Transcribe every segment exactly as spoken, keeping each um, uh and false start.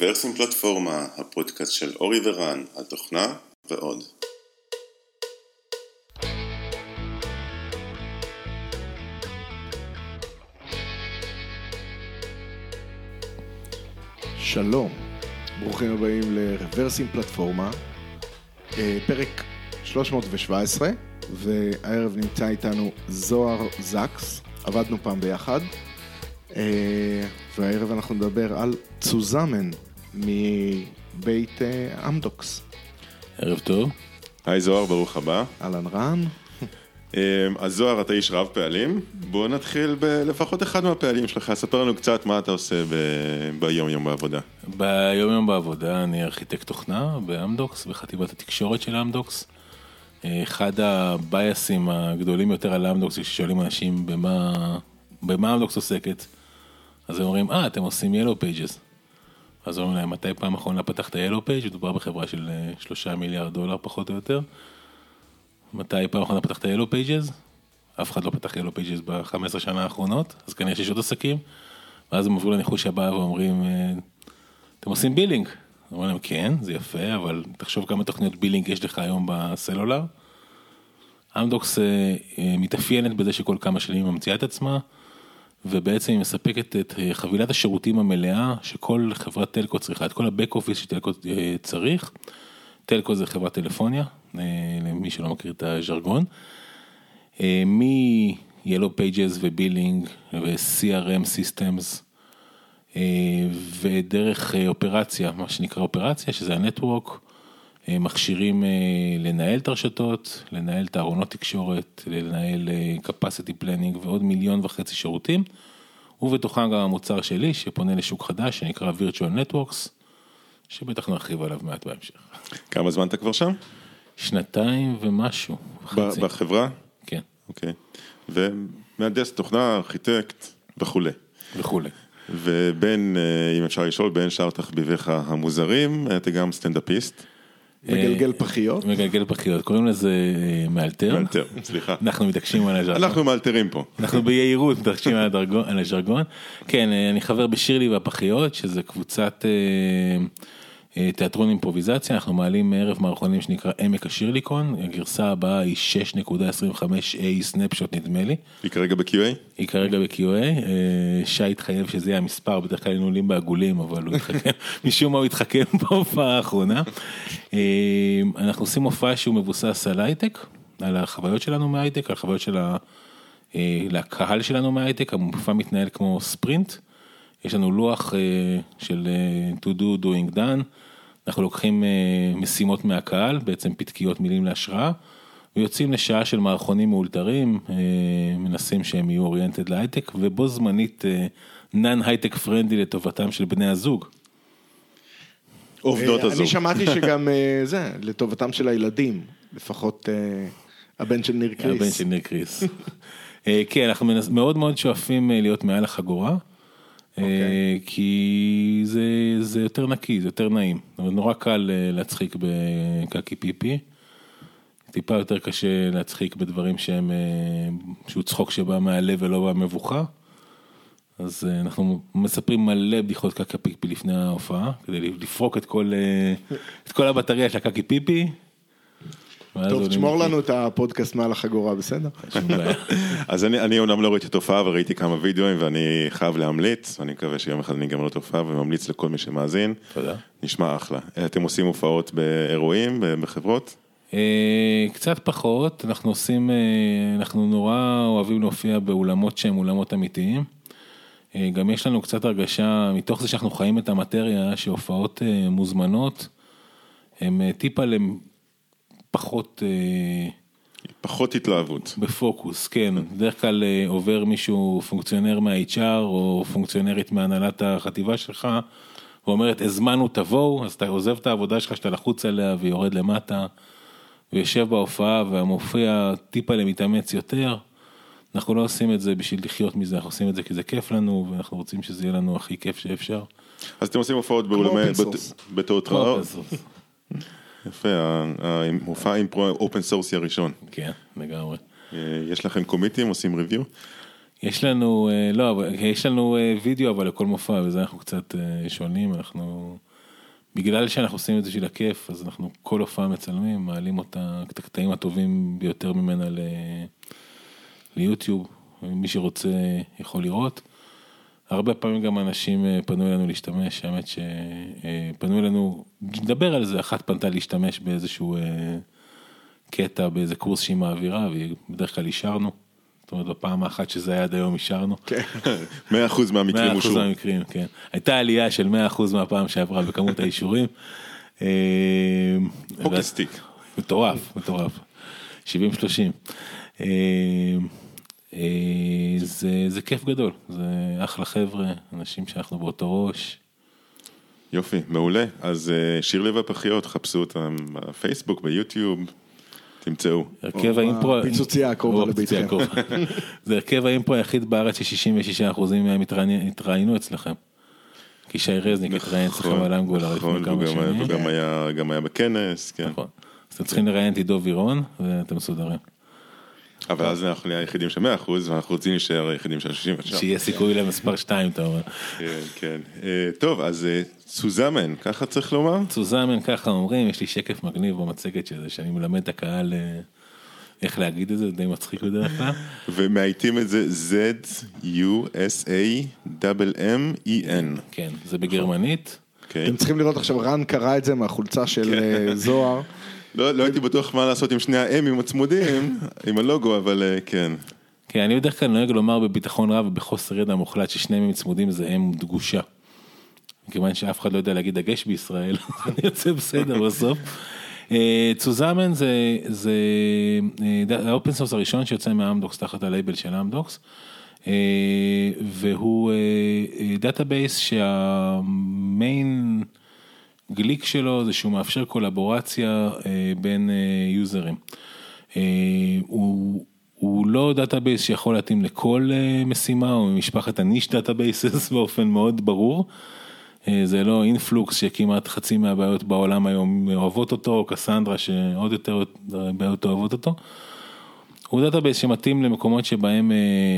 רוורסים פלטפורמה, הפודקאסט של אורי ורן, על תוכנה ועוד. שלום, ברוכים הבאים לרוורסים פלטפורמה, פרק שלוש מאות שבע עשרה, והערב נמצא איתנו זוהר זקס, עבדנו פעם ביחד, והערב אנחנו נדבר על צוזמן מבית אמדוקס. ערב טוב. היי זוהר, ברוך הבא. אהלן רן. אז זוהר, אתה איש רב פעלים, בואו נתחיל בלפחות אחד מהפעלים שלך, ספר לנו קצת מה אתה עושה ב- ביום יום בעבודה. ביום יום בעבודה אני ארכיטקט תוכנה באמדוקס, בחטיבת התקשורת של אמדוקס. אחד הבייסים הגדולים יותר על אמדוקס, כששואלים אנשים במה, במה אמדוקס עוסקת, אז הם אומרים, אה, אתם עושים ילו פייג'ס. אז אומרים להם, מתי פעם אחרונה פתחת ילו פייג'? מדובר בחברה של שלושה מיליארד דולר פחות או יותר. מתי פעם אחרונה פתחת ילו פייג'ס? אף אחד לא פתח ילו פייג'ס ב-חמש עשרה שנה האחרונות, אז כנראה שיש עוד עסקים. ואז הם עברו לניחוש הבא ואומרים, אתם עושים בילינג? אומרים להם, כן, זה יפה, אבל תחשוב כמה תוכניות בילינג יש לך היום בסלולר. אמדוקס מתאפיינת בזה שכל כמה שנים ממציאה את עצמה, ובעצם היא מספקת את חבילת השירותים המלאה שכל חברת טלקו צריכה, את כל הבק אופיס שטלקו צריך. טלקו זה חברת טלפוניה, למי שלא מכיר את הז'רגון. מ-Yellow Pages ובילינג ו-סי אר אם Systems, ודרך אופרציה, מה שנקרא אופרציה, שזה הנטוורק, מכשירים לנהל את הרשתות, לנהל את הארונות תקשורת, לנהל capacity planning ועוד מיליון וחצי שירותים, ובתוכם גם המוצר שלי שפונה לשוק חדש שנקרא Virtual Networks, שבטח נרחיב עליו מעט בהמשך. כמה זמן אתה כבר שם? שנתיים ומשהו. ב- בחברה? כן. אוקיי. ומהנדס תוכנה, ארכיטקט וכו'. וכו'. ובין, אם אפשר לשאול, בין שאר תחביביך המוזרים, אתה גם סטנדאפיסט. מגלגל פחיות. מגלגל פחיות, קוראים לזה מאלתר. מאלתר, סליחה. אנחנו מתעקשים על הז'רגון. אנחנו מאלתרים פה. אנחנו ביהירות מתעקשים על הז'רגון. כן, אני חבר בשירלי והפחיות, שזה קבוצת תיאטרון אימפרוביזציה, אנחנו מעלים ערב מערכונים שנקרא עמק השירליקון, הגרסה הבאה היא שש נקודה עשרים וחמש איי סנפשוט נדמה לי. היא כרגע ב-קיו איי? היא כרגע ב-קיו איי, שי התחייב שזה יהיה המספר, בדרך כלל היינו עולים בעגולים, אבל הוא התחכם, משום מה הוא התחכם בהופעה האחרונה. אנחנו עושים הופעה שהוא מבוסס על הייטק, על החוויות שלנו מהייטק, על החוויות של הקהל שלנו מהייטק, המופע מתנהל כמו ספרינט, יש לנו לוח של to do, doing done, אנחנו לוקחים משימות מהקהל, בעצם פתקיות מילים להשראה, ויוצאים לשעה של מערכונים מאולתרים, מנסים שהם יהיו אוריינטד להייטק, ובו זמנית נן-הייטק פרנדלי לטובתם של בני הזוג. עובדות הזוג. אני שמעתי שגם זה, לטובתם של הילדים, לפחות הבן של ניר קריס. הבן של ניר קריס. כן, אנחנו מאוד מאוד שואפים להיות מעל החגורה, כי זה, זה יותר נקי, זה יותר נעים. נורא קל להצחיק בקקי פיפי, טיפה יותר קשה להצחיק בדברים שהם, שהוא צחוק שבא מהלב ולא בא מבוכה. אז אנחנו מספרים מלא בדיחות קקי פיפי לפני ההופעה, כדי לפרוק את כל, את כל הבטריה של הקקי פיפי. טוב, תשמור לנו את הפודקאסט מעל החגורה, בסדר? אז אני, אני אומנם לא ראיתי תופעה, וראיתי כמה וידאוים, ואני חייב להמליץ, אני מקווה שיום אחד אני אגמר לתופעה, וממליץ לכל מי שמאזין. תודה. נשמע אחלה. אתם עושים הופעות באירועים, בחברות? קצת פחות, אנחנו עושים, אנחנו נורא אוהבים להופיע באולמות שהם אולמות אמיתיים. גם יש לנו קצת הרגשה, מתוך זה שאנחנו חיים את המטריה, שהופעות מוזמנות, הם טיפה להם, פחות פחות התלהבות. בפוקוס, כן. בדרך כלל עובר מישהו פונקציונר מה-אייץ' אר או פונקציונרית מהנהלת החטיבה שלך, ואומרת, הזמנו תבואו, אז אתה עוזב את העבודה שלך שאתה לחוץ עליה ויורד למטה, ויושב בהופעה והמופיע טיפה למתאמץ יותר. אנחנו לא עושים את זה בשביל לחיות מזה, אנחנו עושים את זה כי זה כיף לנו, ואנחנו רוצים שזה יהיה לנו הכי כיף שאפשר. אז אתם עושים הופעות באולמי, בתיאטראות. יפה, המופע עם אופן סורסי הראשון. כן, לגמרי. יש לכם קומיטים, עושים ריוויו? יש לנו, לא, יש לנו וידאו, אבל לכל מופע, וזה אנחנו קצת שונים, אנחנו בגלל שאנחנו עושים את זה של הכיף, אז אנחנו כל הופעה מצלמים, מעלים אותה, את הקטעים הטובים ביותר ממנה ל... ליוטיוב, מי שרוצה יכול לראות. הרבה פעמים גם אנשים פנו אלינו להשתמש, האמת שפנו אלינו, נדבר על זה, אחת פנתה להשתמש באיזשהו קטע, באיזה קורס שהיא מעבירה, ובדרך כלל אישרנו. זאת אומרת, בפעם האחת שזה היה עד היום אישרנו. מאה אחוז מהמקרים מאה אושרו. אחוז מהמקרים, כן. הייתה עלייה של מאה אחוז מהפעם שעברה בכמות האישורים. הוקסטיק. מטורף, מטורף. שבעים שלושים. זה, זה כיף גדול, זה אחלה חבר'ה, אנשים שאנחנו באותו ראש. יופי, מעולה. אז שיר לב הפחיות, חפשו אותם בפייסבוק, ביוטיוב, תמצאו. הרכב האימפרו... פיצוציה הקרובה לביתכם. זה הרכב האימפרו היחיד בארץ ש-שישים ושישה אחוזים מהם התראיינו אצלכם. כי שי רזניק התראיין אצלכם על אנגולר לפני כמה שנים. וגם גם היה בכנס, כן. נכון. אז אתם צריכים לראיין את עידו וירון, ואתם מסודרים. אבל אז אנחנו נהיה היחידים של מאה אחוז, ואנחנו רוצים להישאר היחידים של שישים ושבע. שיהיה סיכוי למספר שתיים, אתה אומר. כן, כן. טוב, אז צוזמן, ככה צריך לומר? צוזמן, ככה אומרים, יש לי שקף מגניב במצגת שזה, שאני מלמד את הקהל איך להגיד את זה, די מצחיק בדרך כלל. ומעיטים את זה Z-U-S-A-M-M-E-N. כן, זה בגרמנית. אתם צריכים לראות עכשיו, רן קרא את זה מהחולצה של זוהר. לא הייתי בטוח מה לעשות עם שני האמים הצמודים, עם הלוגו, אבל כן. כן, אני בדרך כלל נוהג לומר בביטחון רב ובחוסר ידע מוחלט ששני אמים צמודים זה אם דגושה. כיוון שאף אחד לא יודע להגיד דגש בישראל, אני יוצא בסדר בסוף. צוזמן זה האופן סורס הראשון שיוצא מהאמדוקס תחת הלייבל של האמדוקס, והוא דאטאבייס שהמיין גליק שלו זה שהוא מאפשר קולבורציה בין יוזרים. הוא, הוא לא דאטאבייס שיכול להתאים לכל משימה, או ממשפחת הניש דאטאבייסס באופן מאוד ברור. זה לא אינפלוקס שכמעט חצי מהבעיות בעולם היום אוהבות אותו, או קסנדרה שעוד יותר בעיות אוהבות אותו. הוא דאטאבייס שמתאים למקומות שבהם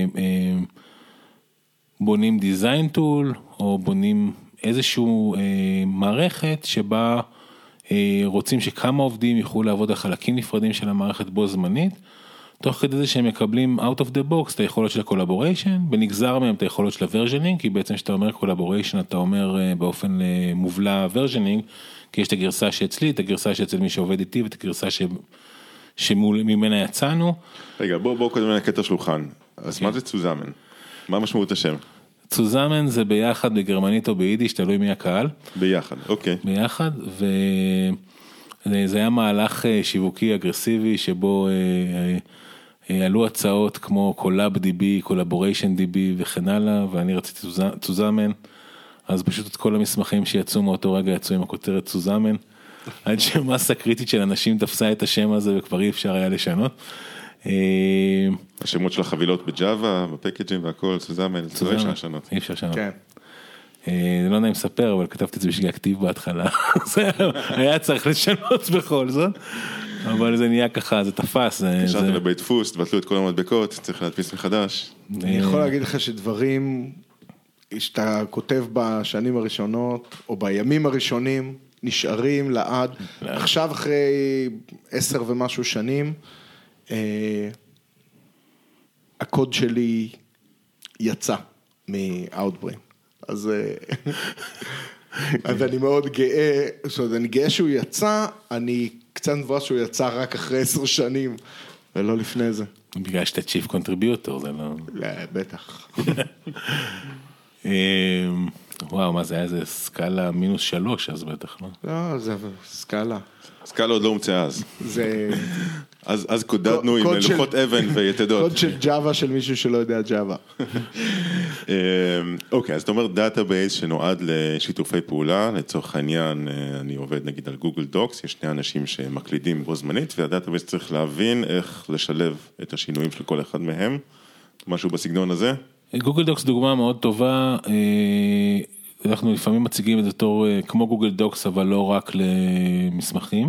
בונים דיזיין טול, או בונים איזשהו אה, מערכת שבה אה, רוצים שכמה עובדים יוכלו לעבוד על חלקים נפרדים של המערכת בו זמנית, תוך כדי זה שהם מקבלים out of the box את היכולות של הקולבוריישן, ונגזר מהם את היכולות של הוורז'נינג, כי בעצם שאתה אומר קולבוריישן אתה אומר אה, באופן אה, מובלע וורז'נינג, כי יש את הגרסה שאצלי, את הגרסה שאצל מי שעובד איתי, ואת הגרסה ש... שממנה יצאנו. רגע, בואו בוא קודם נקט השולחן. אז מה זה צוזמן? מה משמעות השם? צוזמן זה ביחד בגרמנית או ביידיש, תלוי מי הקהל. ביחד, אוקיי. ביחד, וזה היה מהלך שיווקי אגרסיבי, שבו עלו הצעות כמו קולאב די בי, קולבוריישן די בי וכן הלאה, ואני רציתי צוזמן, אז פשוט את כל המסמכים שיצאו מאותו רגע יצאו עם הכותרת צוזמן, עד שמסה קריטית של אנשים תפסה את השם הזה וכבר אי אפשר היה לשנות. השמות של החבילות בג'אווה, בפקג'ים והכל, צוזמן, זה לא אפשר לשנות. אי אפשר לשנות. אני לא יודע אם מספר, אבל כתבתי את זה בשביל הכתיב בהתחלה. היה צריך לשנות בכל זאת, אבל זה נהיה ככה, זה תפס. קשרת לבית דפוס, תבטלו את כל המדבקות, צריך להדפיס מחדש. אני יכול להגיד לך שדברים שאתה כותב בשנים הראשונות, או בימים הראשונים, נשארים לעד. עכשיו אחרי עשר ומשהו שנים, הקוד שלי יצא מאוטברין, אז אז אני מאוד גאה, זאת אומרת, אני גאה שהוא יצא, אני קצת מבואס שהוא יצא רק אחרי עשר שנים, ולא לפני זה. בגלל שאתה צ'יפ קונטריביוטור, זה לא... לא, בטח. וואו, מה זה היה? זה סקאלה מינוס שלוש, אז בטח, לא? לא, זה סקאלה. סקאלה עוד לא הומצאה אז. זה... אז, אז קודדנו עם לוחות אבן ויתדות. קוד של ג'אווה של מישהו שלא יודע ג'אווה. אוקיי, אז אתה אומר דאטאבייס שנועד לשיתופי פעולה, לצורך העניין, אני עובד נגיד על גוגל דוקס, יש שני אנשים שמקלידים בו זמנית, והדאטאבייס צריך להבין איך לשלב את השינויים של כל אחד מהם, משהו בסגנון הזה. גוגל דוקס דוגמה מאוד טובה, אנחנו לפעמים מציגים את זה תור כמו גוגל דוקס, אבל לא רק למסמכים.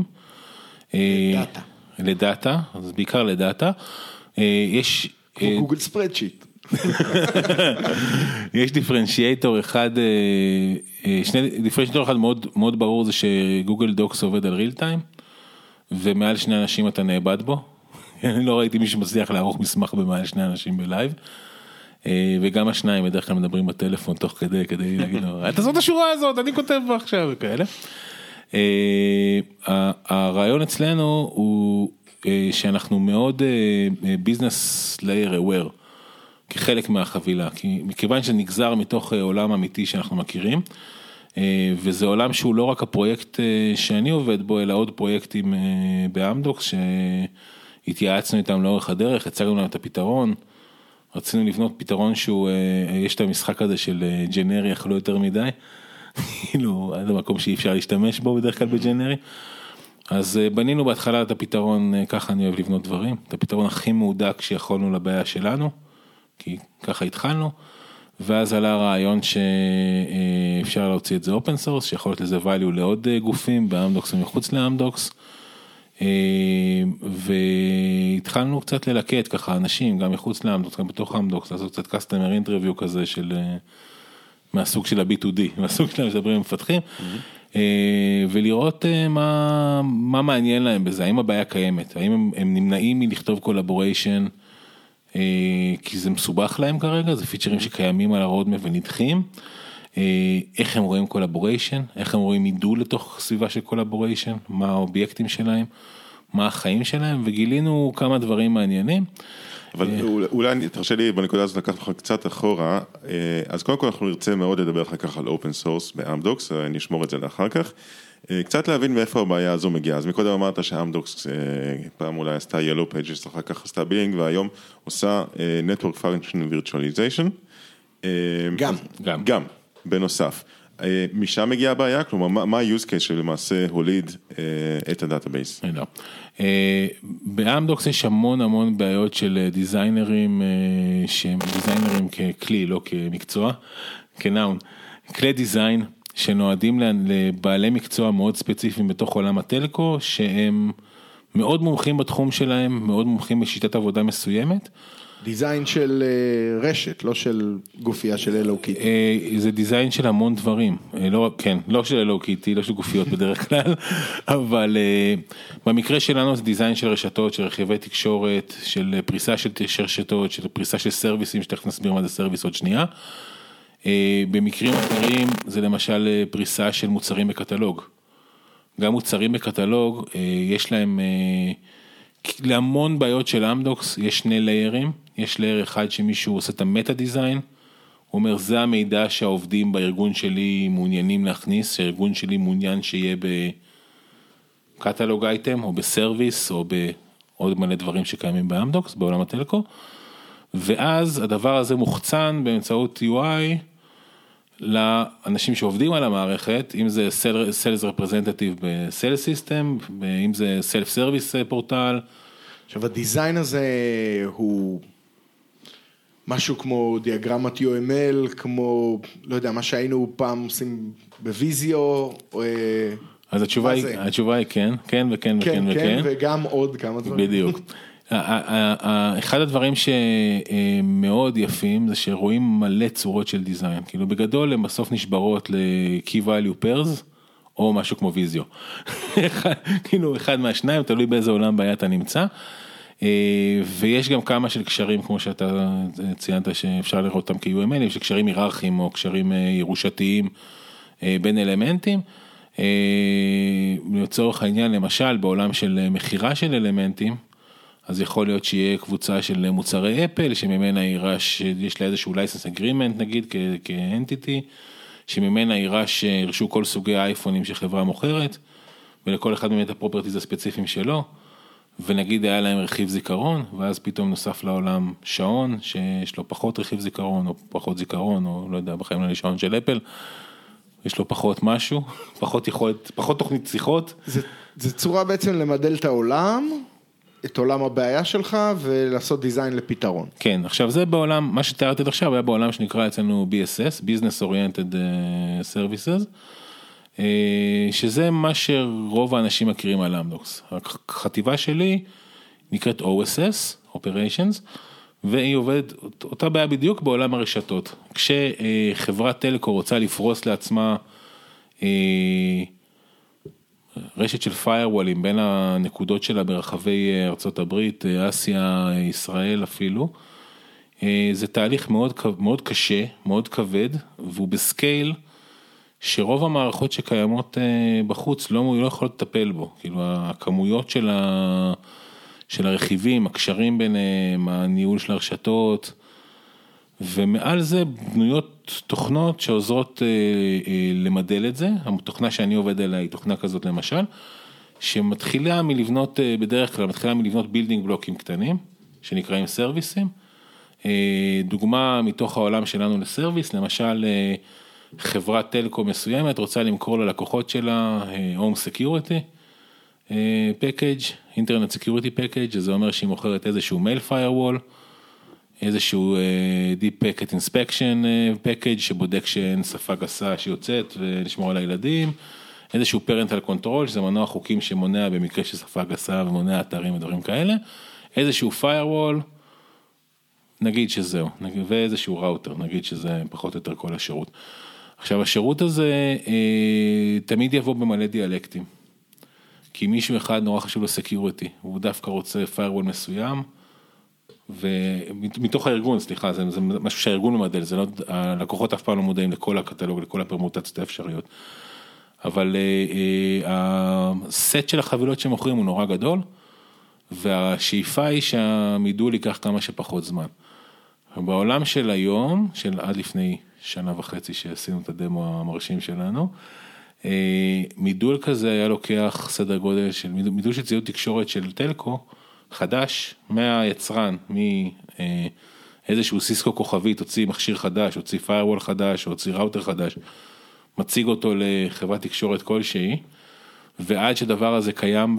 דאטה. לדאטה, אז בעיקר לדאטה. יש... כמו גוגל ספרדשיט. יש דיפרנציאטור אחד, שני דיפרנציאטור אחד מאוד מאוד ברור זה שגוגל דוקס עובד על ריל טיים, ומעל שני אנשים אתה נאבד בו. אני לא ראיתי מישהו מצליח לערוך מסמך במעל שני אנשים בלייב. וגם השניים בדרך כלל מדברים בטלפון תוך כדי, כדי להגיד לו, תעשו את השורה הזאת, אני כותב עכשיו וכאלה. הרעיון אצלנו הוא שאנחנו מאוד ביזנס לייר אוויר, כחלק מהחבילה, כי מכיוון שנגזר מתוך עולם אמיתי שאנחנו מכירים, וזה עולם שהוא לא רק הפרויקט שאני עובד בו, אלא עוד פרויקטים באמדוקס, שהתייעצנו איתם לאורך הדרך, הצגנו להם את הפתרון, רצינו לבנות פתרון שהוא, יש את המשחק הזה של ג'נרי, אך לא יותר מדי, כאילו, עד המקום שאי אפשר להשתמש בו בדרך כלל בג'נרי, אז בנינו בהתחלה את הפתרון, ככה אני אוהב לבנות דברים, את הפתרון הכי מהודק שיכולנו לבעיה שלנו, כי ככה התחלנו, ואז עלה הרעיון שאפשר להוציא את זה אופן סורס, שיכול להיות לזה value לעוד גופים, באמדוקס ומחוץ לאמדוקס, והתחלנו קצת ללקט ככה אנשים, גם מחוץ לאמדוקס, גם בתוך האמדוקס, לעשות קצת customer interview כזה של, מהסוג של ה-בי טו די, מהסוג של המדברים מפתחים, ולראות מה, מה מעניין להם בזה, האם הבעיה קיימת, האם הם, הם נמנעים מלכתוב collaboration, כי זה מסובך להם כרגע, זה פיצ'רים שקיימים על הרודמפ ונדחים, איך הם רואים קולאבוריישן, איך הם רואים עידול לתוך סביבה של קולאבוריישן, מה האובייקטים שלהם, מה החיים שלהם, וגילינו כמה דברים מעניינים. אבל אולי תרשה לי בנקודה הזאת לקחת לך קצת אחורה, אז קודם כל אנחנו נרצה מאוד לדבר אחר כך על אופן סורס באמדוקס, נשמור את זה לאחר כך, קצת להבין מאיפה הבעיה הזו מגיעה, אז מקודם אמרת שאמדוקס פעם אולי עשתה Yellow Pages, אחר כך עשתה בינג, והיום עושה Network Functional Virtualization. גם. גם. גם, בנוסף. משם מגיעה הבעיה, כלומר, מה ה-use case שלמעשה הוליד את הדאטאבייס? באמדוקס יש המון המון בעיות של דיזיינרים, שהם דיזיינרים ככלי, לא כמקצוע, כנאון, כלי דיזיין, שנועדים לבעלי מקצוע מאוד ספציפיים בתוך עולם הטלקו, שהם מאוד מומחים בתחום שלהם, מאוד מומחים בשיטת עבודה מסוימת. דיזיין של רשת, לא של גופייה של אלו קיטי. זה דיזיין של המון דברים, לא, כן, לא של אלו קיטי, לא של גופיות בדרך כלל, אבל במקרה שלנו זה דיזיין של רשתות, של רכיבי תקשורת, של פריסה של רשתות, של פריסה של סרוויסים, שתכף נסביר מה זה סרוויס עוד שנייה. במקרים אחרים זה למשל פריסה של מוצרים בקטלוג. גם מוצרים בקטלוג, יש להם, להמון בעיות של אמדוקס, יש שני ליירים, יש לייר אחד שמישהו עושה את המטה דיזיין, הוא אומר זה המידע שהעובדים בארגון שלי מעוניינים להכניס, שהארגון שלי מעוניין שיהיה בקטלוג אייטם, או בסרוויס, או בעוד מלא דברים שקיימים באמדוקס, בעולם הטלקו, ואז הדבר הזה מוחצן באמצעות יו איי, לאנשים שעובדים על המערכת, אם זה Sales Representative ב-Sales System, אם זה Self-Service פורטל. עכשיו, הדיזיין הזה הוא משהו כמו דיאגרמת יו אם אל, כמו, לא יודע, מה שהיינו פעם עושים בוויזיו. אז התשובה היא, התשובה היא כן, כן וכן וכן וכן. כן, וגם עוד כמה דברים. בדיוק. אחד הדברים שמאוד יפים זה שרואים מלא צורות של דיזיין, כאילו בגדול הם בסוף נשברות ל-key value pairs או משהו כמו ויזיו, כאילו אחד מהשניים, תלוי באיזה עולם בעיה אתה נמצא, ויש גם כמה של קשרים כמו שאתה ציינת שאפשר לראות אותם כ-יו אם אל, יש קשרים היררכיים או קשרים ירושתיים בין אלמנטים, לצורך העניין למשל בעולם של מחירה של אלמנטים, אז יכול להיות שיהיה קבוצה של מוצרי אפל, שממנה יירש, יש לה איזשהו license agreement נגיד כאנטיטי, שממנה יירש, ירשו כל סוגי האייפונים שחברה מוכרת, ולכל אחד באמת הפרופרטיז הספציפיים שלו, ונגיד היה להם רכיב זיכרון, ואז פתאום נוסף לעולם שעון, שיש לו פחות רכיב זיכרון, או פחות זיכרון, או לא יודע, בחיים לא לי שעון של אפל, יש לו פחות משהו, פחות יכולת, פחות תוכנית שיחות. זה, זה צורה בעצם למדל את העולם, את עולם הבעיה שלך, ולעשות דיזיין לפתרון. כן, עכשיו זה בעולם, מה שתיארתי עד עכשיו, היה בעולם שנקרא אצלנו בי אס אס, Business Oriented Services, שזה מה שרוב האנשים מכירים על אמדוקס. החטיבה שלי נקראת או אס אס, Operations, והיא עובדת, אותה בעיה בדיוק בעולם הרשתות. כשחברת טלקו רוצה לפרוס לעצמה רשת של firewallים בין הנקודות שלה ברחבי ארצות הברית, אסיה, ישראל אפילו, זה תהליך מאוד, מאוד קשה, מאוד כבד, והוא בסקייל שרוב המערכות שקיימות בחוץ לא, לא יכולות לטפל בו. כאילו הכמויות של, ה, של הרכיבים, הקשרים ביניהם, הניהול של הרשתות, ומעל זה בנויות תוכנות שעוזרות אה, אה, למדל את זה. התוכנה שאני עובד עליה היא תוכנה כזאת למשל, שמתחילה מלבנות, אה, בדרך כלל מתחילה מלבנות בילדינג בלוקים קטנים, שנקראים סרוויסים. אה, דוגמה מתוך העולם שלנו לסרוויס, למשל אה, חברת טלקו מסוימת רוצה למכור ללקוחות שלה אה, Home Security אה, Package, Internet Security Package, זה אומר שהיא מוכרת איזשהו Mail Firewall, איזשהו Deep Packet Inspection Package שבודק שאין שפה גסה שיוצאת ולשמור על הילדים, איזשהו Parental Control שזה מנוע חוקים שמונע במקרה של שפה גסה ומונע אתרים ודברים כאלה, איזשהו Firewall, נגיד שזהו, ואיזשהו ראוטר, נגיד שזה פחות או יותר כל השירות. עכשיו השירות הזה תמיד יבוא במלא דיאלקטים, כי מישהו אחד נורא חשוב לו Security, הוא דווקא רוצה Firewall מסוים, ומתוך הארגון, סליחה, זה, זה משהו שהארגון ממדל, זה לא, הלקוחות אף פעם לא מודעים לכל הקטלוג, לכל הפרמוטציות האפשריות, אבל אה, אה, הסט של החבילות שמוכרים הוא נורא גדול, והשאיפה היא שהמידול ייקח כמה שפחות זמן. בעולם של היום, של עד לפני שנה וחצי שעשינו את הדמו המרשים שלנו, אה, מידול כזה היה לוקח סדר גודל של, מידול של ציוד תקשורת של טלקו, חדש, מהיצרן, מאיזשהו סיסקו כוכבית, הוציא מכשיר חדש, הוציא firewall חדש, הוציא ראוטר חדש, מציג אותו לחברת תקשורת כלשהי, ועד שדבר הזה קיים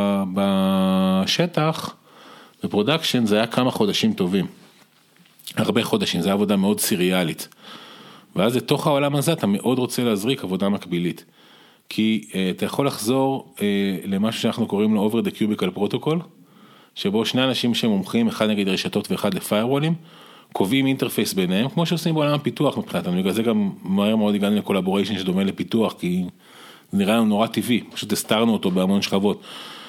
בשטח, בפרודקשן, זה היה כמה חודשים טובים. הרבה חודשים, זה עבודה מאוד סיריאלית. ואז לתוך העולם הזה, אתה מאוד רוצה להזריק עבודה מקבילית. כי אתה יכול לחזור למשהו שאנחנו קוראים לו over the cubicle protocol, שבו שני אנשים שמומחים, אחד נגיד רשתות ואחד לפיירוולים, קובעים אינטרפייס ביניהם, כמו שעושים בעולם הפיתוח מבחינתנו, בגלל זה גם מהר מאוד הגענו לקולבוריישן שדומה לפיתוח, כי זה נראה לנו נורא טבעי, פשוט הסתרנו אותו בהמון שכבות.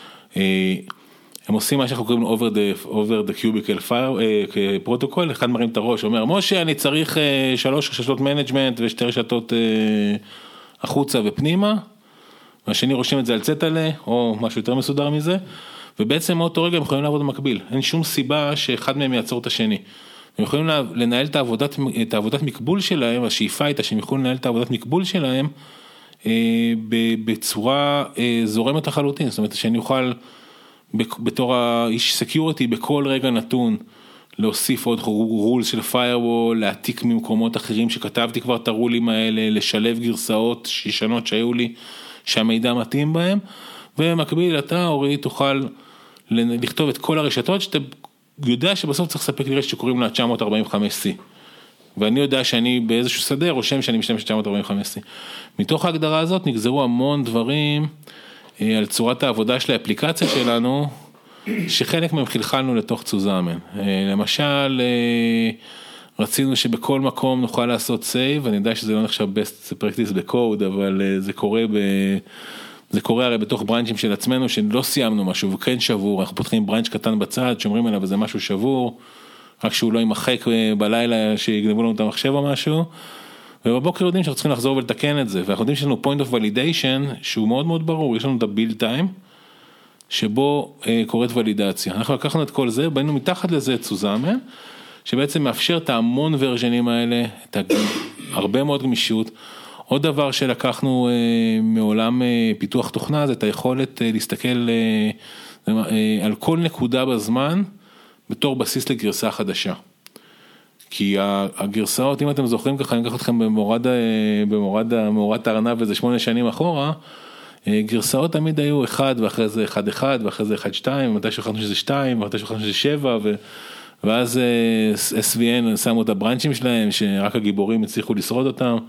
הם עושים מה שאנחנו קוראים לו over the, over the cubicle fire, protocol, אחד מרים את הראש, אומר, משה, אני צריך שלוש רשתות מנג'מנט ושתי רשתות החוצה ופנימה, והשני רושם את זה על צטלה, או משהו יותר מסודר מזה, ובעצם מאותו רגע הם יכולים לעבוד במקביל, אין שום סיבה שאחד מהם יעצור את השני. הם יכולים לנהל את העבודת, את העבודת מקבול שלהם, השאיפה הייתה שהם יכולים לנהל את העבודת מקבול שלהם, בצורה זורמת לחלוטין, זאת אומרת שאני אוכל בתור האיש סקיוריטי בכל רגע נתון להוסיף עוד רול של firewall, להעתיק ממקומות אחרים שכתבתי כבר את הרולים האלה, לשלב גרסאות שישנות שהיו לי שהמידע מתאים בהם, ובמקביל אתה אורי תוכל לכתוב את כל הרשתות שאתה יודע שבסוף צריך לספק לי רשת שקוראים לה תשע מאות ארבעים וחמש סי. ואני יודע שאני באיזשהו שדה רושם שאני משתמש תשע מאות ארבעים וחמש סי. מתוך ההגדרה הזאת נגזרו המון דברים על צורת העבודה של האפליקציה שלנו, שחלק מהם חלחלנו לתוך צוזמן. למשל, רצינו שבכל מקום נוכל לעשות סייב, אני יודע שזה לא נחשב best practice בקוד, אבל זה קורה ב... זה קורה הרי בתוך ברנצ'ים של עצמנו, שלא סיימנו משהו וכן שבור, אנחנו פותחים ברנץ' קטן בצד, שומרים עליו וזה משהו שבור, רק שהוא לא יימחק בלילה שיגנבו לנו את המחשב או משהו, ובבוקר יודעים שאנחנו צריכים לחזור ולתקן את זה, ואנחנו יודעים שיש לנו point of validation, שהוא מאוד מאוד ברור, יש לנו את ה-build time, שבו אה, קורית ולידציה. אנחנו לקחנו את כל זה, בנינו מתחת לזה את סוזמן, שבעצם מאפשר את ההמון ורז'נים האלה, את הרבה מאוד גמישות. עוד דבר שלקחנו אה, מעולם אה, פיתוח תוכנה, זה את היכולת אה, להסתכל אה, אה, על כל נקודה בזמן, בתור בסיס לגרסה חדשה. כי הגרסאות, אם אתם זוכרים ככה, אני אקח אתכם במורד, במורד, במורד הארנב איזה שמונה שנים אחורה, גרסאות תמיד היו אחד, ואחרי זה אחד אחד, ואחרי זה אחד שתיים, ומתי שוכחנו שזה שתיים, ומתי שוכחנו שזה שבע, ו... ואז אס וי אן שמו את הברנצ'ים שלהם, שרק הגיבורים הצליחו לשרוד אותם,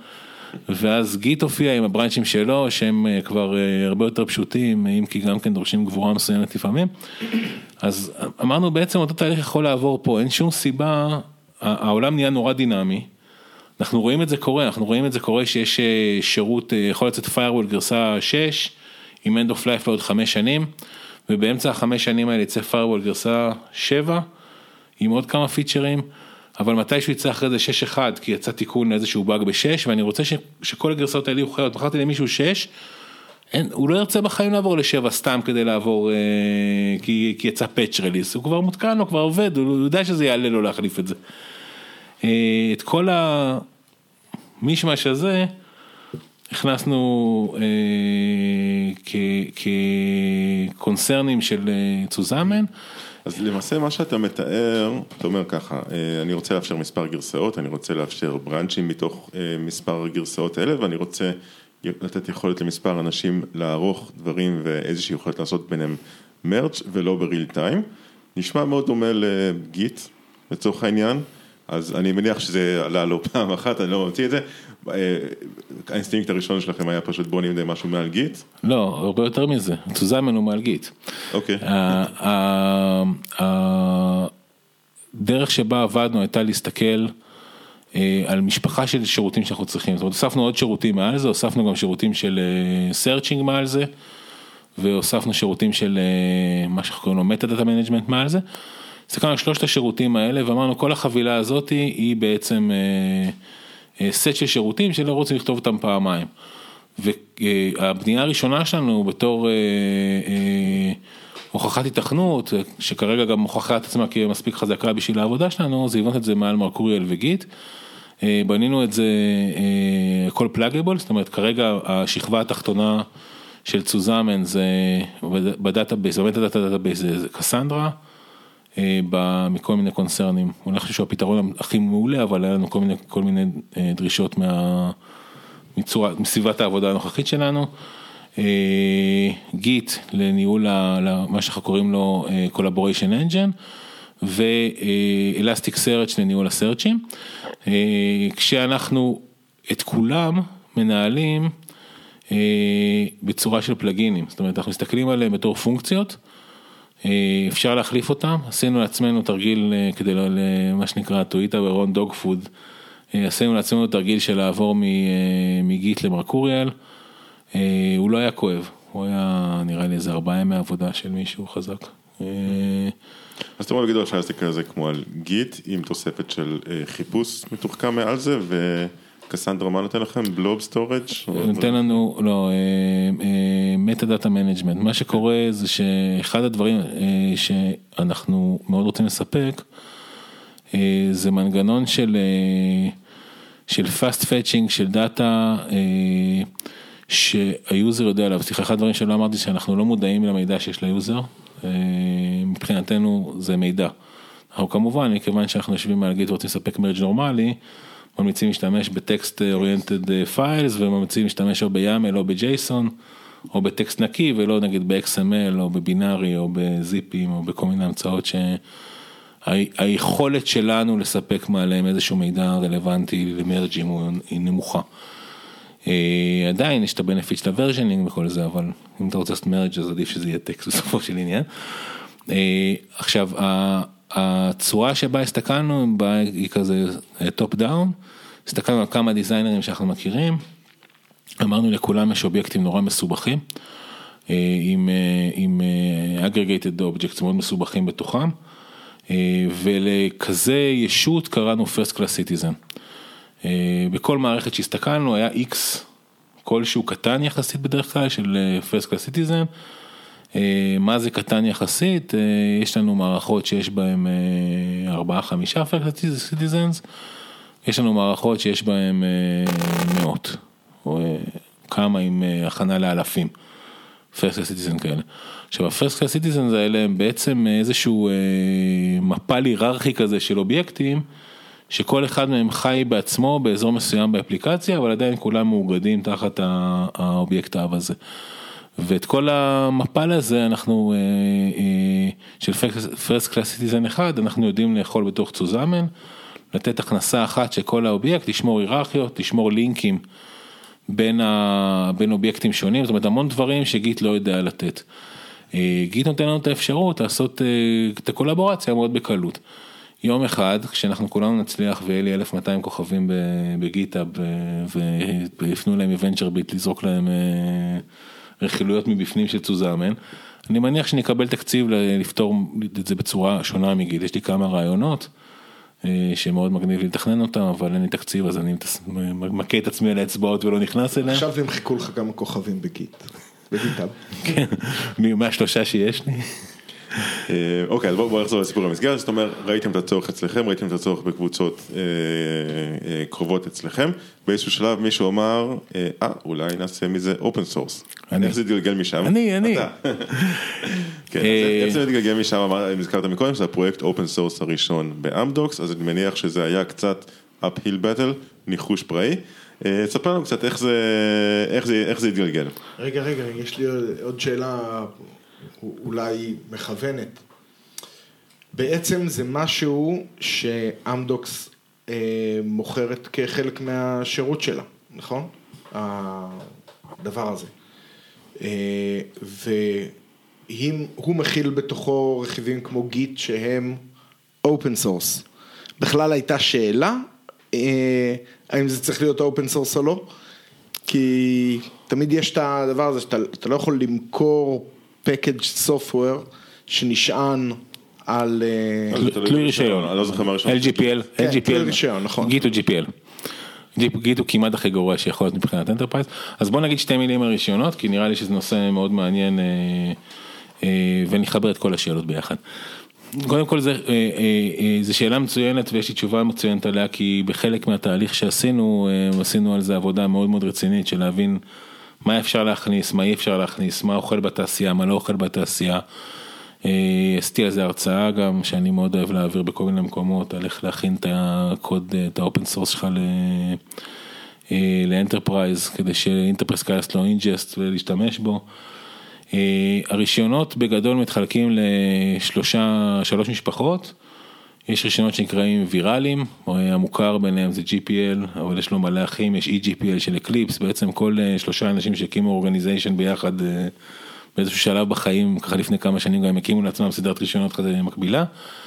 ואז גיט הופיע עם הברנצ'ים שלו, שהם כבר הרבה יותר פשוטים, אם כי גם כן דורשים גבורה מסוימת לפעמים. אז אמרנו בעצם, אותו תהליך יכול לעבור פה, אין שום סיבה, העולם נהיה נורא דינמי, אנחנו רואים את זה קורה, אנחנו רואים את זה קורה שיש שירות, יכול לצאת firewall גרסה שש, עם end of life לעוד חמש שנים, ובאמצע החמש שנים האלה יצא firewall גרסה שבע, עם עוד כמה פיצ'רים, אבל מתישהו יצא אחרי זה שש אחד, כי יצא תיקון לאיזשהו באג בשש, ואני רוצה ש, שכל הגרסאות האלה יהיו חיות, בחרתי למישהו שש, אין, הוא לא ירצה בחיים לעבור לשבע סתם כדי לעבור, אה, כי, כי יצא פאץ' רליס, הוא כבר מותקן, הוא כבר עובד, הוא יודע שזה יעלה לו להחליף את זה. אה, את כל המשמש הזה, הכנסנו אה, כקונצרנים של צוזמן. אז למעשה מה שאתה מתאר, אתה אומר ככה, אני רוצה לאפשר מספר גרסאות, אני רוצה לאפשר ברנצ'ים מתוך מספר הגרסאות האלה, ואני רוצה לתת יכולת למספר אנשים לערוך דברים ואיזושהי יכולת לעשות ביניהם מרץ' ולא בריל טיים. נשמע מאוד דומה לגיט, לצורך העניין, אז אני מניח שזה עלה לו פעם אחת, אני לא ממציא את זה. האינסטינקט הראשון שלכם היה פשוט בוא נמדה משהו מעל גיט? לא, הרבה יותר מזה, צוזמן הוא מעל גיט. אוקיי. הדרך שבה עבדנו הייתה להסתכל על משפחה של שירותים שאנחנו צריכים, זאת אומרת, הוספנו עוד שירותים מעל זה, הוספנו גם שירותים של סרצ'ינג מעל זה, והוספנו שירותים של מה שאנחנו קוראים לו מטה-דאטה מנג'מנט מעל זה, הסתכלנו על שלושת השירותים האלה, ואמרנו כל החבילה הזאת היא בעצם סט של שירותים שלא רוצים לכתוב אותם פעמיים. והבנייה הראשונה שלנו בתור הוכחת התכנות, שכרגע גם הוכחה את עצמה כמספיק חזקה בשביל העבודה שלנו, זה הבנת את זה מעל מרקוריאל וגיט. בנינו את זה כל פלאגייבול, זאת אומרת כרגע השכבה התחתונה של צוזמן זה בדאטאבייס, באמת הדאטאבייס זה קסנדרה, מכל מיני קונצרנים. אני חושב שהוא הפתרון הכי מעולה, אבל היה לנו כל מיני, כל מיני דרישות מה, מצורה, מסביבת העבודה הנוכחית שלנו. גיט לניהול, מה שאנחנו קוראים לו Collaboration Engine, ו-Elastic Search לניהול הסרצ'ים. כשאנחנו את כולם מנהלים בצורה של פלגינים. זאת אומרת, אנחנו מסתכלים עליהם בתור פונקציות, אפשר להחליף אותם, עשינו לעצמנו תרגיל כדי למה שנקרא טוויטה ורון דוג פוד, עשינו לעצמנו תרגיל של לעבור מגיט למרקוריאל, הוא לא היה כואב, הוא היה נראה לי איזה ארבעה ימי עבודה של מישהו חזק. אז אתה אומר בגדול שהעסק הזה כמו על גיט עם תוספת של חיפוש מתוחכם מעל זה ו... קסנדרה, מה נותן לכם? בלוב סטורג'? נותן לנו, לא, מטה-דאטה מנג'מנט. מה שקורה זה שאחד הדברים שאנחנו מאוד רוצים לספק, זה מנגנון של, של fast fetching, של דאטה, שהיוזר יודע עליו. סליחה, אחד הדברים שלא אמרתי שאנחנו לא מודעים למידע שיש ליוזר. מבחינתנו זה מידע. אנחנו כמובן, מכיוון שאנחנו יושבים על גיט ורוצים לספק מרג' נורמלי, ממליצים להשתמש בטקסט אוריינטד פיילס, וממליצים להשתמש או ב-יאמל או ב-ג'ייסון, או בטקסט נקי, ולא נגיד ב-אקס אם אל, או בבינארי, או בזיפים, או בכל מיני המצאות שהיכולת שלנו לספק מעליהם איזשהו מידע רלוונטי למרג'ים היא נמוכה. עדיין יש את הבנפיט של הוורז'נינג וכל זה, אבל אם אתה רוצה לעשות מרג' אז עדיף שזה יהיה טקסט בסופו של עניין. עכשיו, הצורה שבה הסתכלנו היא כזה טופ דאון, הסתכלנו על כמה דיזיינרים שאנחנו מכירים, אמרנו לכולם יש אובייקטים נורא מסובכים, עם, עם aggregated objects מאוד מסובכים בתוכם, ולכזה ישות קראנו first class citizen. בכל מערכת שהסתכלנו היה X, כלשהו קטן יחסית בדרך כלל של first class citizen, מה זה קטן יחסית? יש לנו מערכות שיש בהן ארבעה, חמישה first class citizens, יש לנו מערכות שיש בהן מאות, או כמה עם הכנה לאלפים, first class citizen כאלה. עכשיו, ה-first class citizens האלה הם בעצם איזשהו מפל היררכי כזה של אובייקטים, שכל אחד מהם חי בעצמו באזור מסוים באפליקציה, אבל עדיין כולם מאוגדים תחת האובייקט האב הזה. ואת כל המפל הזה אנחנו, של first class citizen אחד, אנחנו יודעים לאכול בתוך צוזמן, לתת הכנסה אחת שכל האובייקט, לשמור היררכיות, לשמור לינקים בין, ה, בין אובייקטים שונים, זאת אומרת המון דברים שגיט לא יודע לתת. גיט נותן לנו את האפשרות לעשות את הקולבורציה מאוד בקלות. יום אחד, כשאנחנו כולנו נצליח ויהיה לי אלף ומאתיים כוכבים בגיטאב, ויפנו להם מוונצ'רביט לזרוק להם רכילויות מבפנים של צוזאמן, אני מניח שאני אקבל תקציב לפתור את זה בצורה שונה מגיט. יש לי כמה רעיונות, שמאוד מגניב לי לתכנן אותם, אבל אין לי תקציב, אז אני מכה את עצמי על האצבעות ולא נכנס אליהם. עכשיו הם חיכו לך כמה כוכבים בגיט, בגיטאב. כן, מהשלושה שיש לי. אוקיי, אז בואו נחזור לסיפור המסגרת. זאת אומרת, ראיתם את הצורך אצלכם, ראיתם את הצורך בקבוצות קרובות אצלכם, באיזשהו שלב מישהו אמר, אה, אולי נעשה מזה אופן סורס. איך זה יתגלגל משם? אני, אני. כן, איך זה יתגלגל משם, הזכרת מקודם, שזה הפרויקט אופן סורס הראשון באמדוקס, אז אני מניח שזה היה קצת uphill battle, ניחוש פראי. תספר לנו קצת איך זה, איך זה, איך זה יתגלגל. רגע, רגע, יש לי עוד שאלה אולי מכוונת. בעצם זה משהו שאמדוקס אה, מוכרת כחלק מהשירות שלה, נכון? הדבר הזה. אה, והוא מכיל בתוכו רכיבים כמו גיט שהם אופן סורס. בכלל הייתה שאלה, אה, האם זה צריך להיות אופן סורס או לא? כי תמיד יש את הדבר הזה שאתה אתה לא יכול למכור package software שנשען על תלוי רישיון, אני לא זוכר מה ראשון. אל ג'י פי אל, תלוי רישיון, נכון. גיט או ג'י פי אל. גיט הוא כמעט הכי גרוע שיכול להיות מבחינת אנטרפרייז. אז בוא נגיד שתי מילים על רישיונות, כי נראה לי שזה נושא מאוד מעניין, ונחבר את כל השאלות ביחד. קודם כל זה, זה שאלה מצוינת ויש לי תשובה מצוינת עליה, כי בחלק מהתהליך שעשינו, עשינו על זה עבודה מאוד מאוד רצינית של להבין מה אפשר להכניס, מה אי אפשר להכניס, מה אוכל בתעשייה, מה לא אוכל בתעשייה. עשיתי על זה הרצאה גם, שאני מאוד אוהב להעביר בכל מיני מקומות, על איך להכין את הקוד, את האופן סורס שלך לאנטרפרייז, כדי שאינטרפרייז קייס לא אינג'סט ולהשתמש בו. הרישיונות בגדול מתחלקים לשלושה, שלוש משפחות. יש רישיונות שנקראים ויראליים, המוכר ביניהם זה ג'י פי אל, אבל יש לו מלא אחים, יש אי ג'י פי אל של אקליפס, בעצם כל שלושה אנשים שהקימו אורגניזיישן ביחד באיזשהו שלב בחיים, ככה לפני כמה שנים גם הקימו לעצמם סדרת רישיונות כזה מקבילה.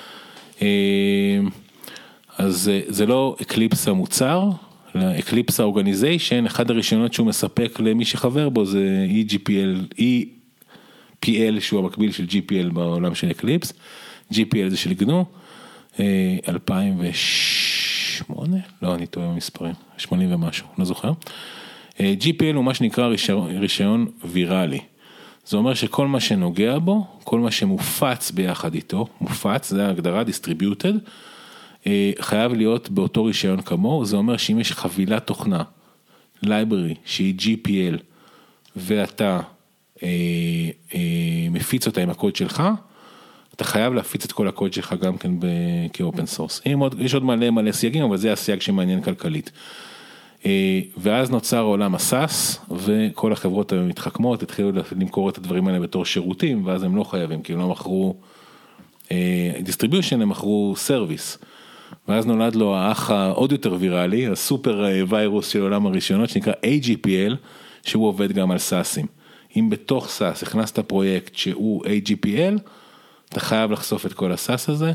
אז זה לא אקליפס המוצר, אקליפס האורגניזיישן, אחד הרישיונות שהוא מספק למי שחבר בו זה אי ג'י פי אל, אי פי אל שהוא המקביל של ג'י פי אל בעולם של אקליפס, ג'י פי אל זה של גנו, אלפיים ושמונה, לא אני טועה במספרים, שמונים ומשהו, לא זוכר. ג'י פי אל הוא מה שנקרא רישיון, רישיון ויראלי. זה אומר שכל מה שנוגע בו, כל מה שמופץ ביחד איתו, מופץ, זה ההגדרה distributed, חייב להיות באותו רישיון כמוהו. זה אומר שאם יש חבילת תוכנה, library שהיא ג'י פי אל, ואתה אה, אה, מפיץ אותה עם הקוד שלך, אתה חייב להפיץ את כל הקוד שלך גם כן כאופן סורס. יש עוד מלא מלא סייגים, אבל זה הסייג שמעניין כלכלית. ואז נוצר עולם הסאס, וכל החברות המתחכמות התחילו למכור את הדברים האלה בתור שירותים, ואז הם לא חייבים, כי הם לא מכרו דיסטריביושן, הם מכרו סרוויס. ואז נולד לו האח העוד יותר ויראלי, הסופר ויירוס של עולם הרישיונות, שנקרא איי ג'י פי אל, שהוא עובד גם על סאסים. אם בתוך סאס הכנסת פרויקט שהוא איי ג'י פי אל, אתה חייב לחשוף את כל הסאס הזה,